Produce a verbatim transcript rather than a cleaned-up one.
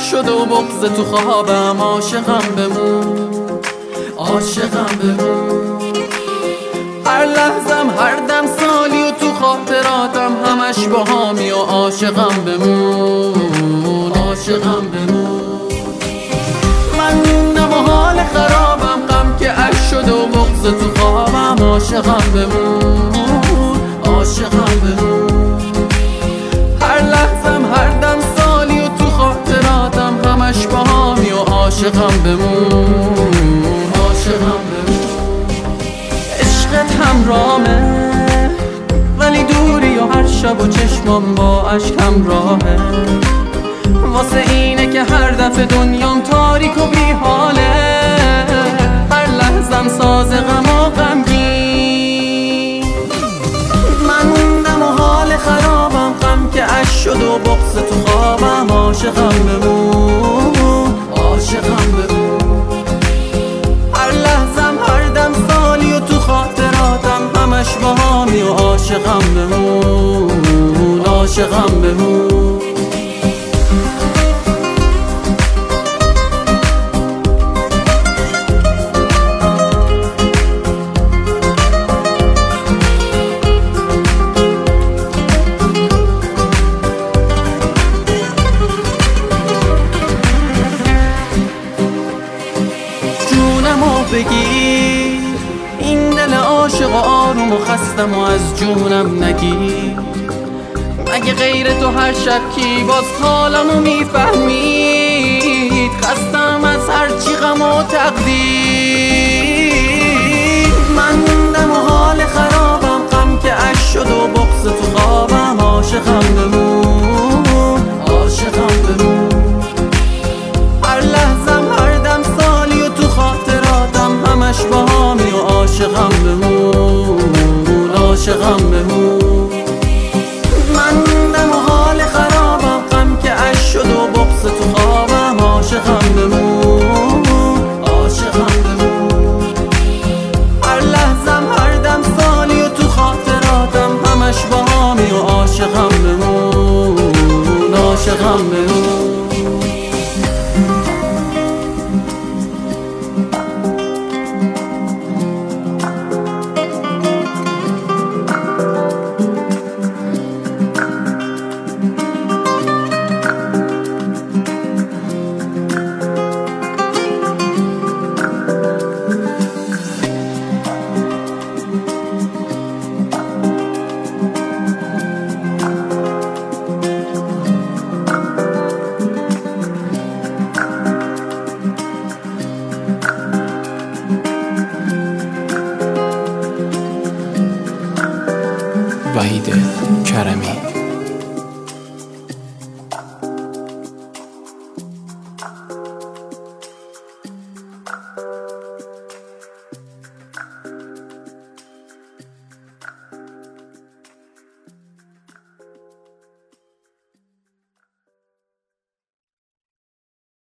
شد و بغض تو خوابم، عاشقم بمون، عاشقم بمون. هر لحظم هر دم سالی و تو خاطراتم همش با هامی و عاشقم بمون، عاشقم بمون. من موندم و حال خرابم، غم که عشق شد و بغض تو خوابم، عاشقم بمون، عاشقم بمون. هر لحظم هر دم سالی و تو خاطراتم همش با هامی و عاشقم بمون، عاشقم بمون. عشقت همراهمه ولی دوری و هر شب و چشمام با عشق همراهه، واسه اینه که هر دفعه دنیام تاریک و بی حاله، هر لحظم ساز غم و غمگین. من موندم و حال خرابم، غم که عشق شد و بغض تو خوابم، عاشقم بمون، عاشقم بمون. هر لحظم هر دم سالی و تو خاطراتم همش با هامی و عاشقم بمون، عاشقم بمون. بگیر این دل عاشق و آروم و خستم و از جونم نگیر. مگه غیر تو هر شب کی باز حالمو میفهمید؟ خستم از هر چی غم و تقدیر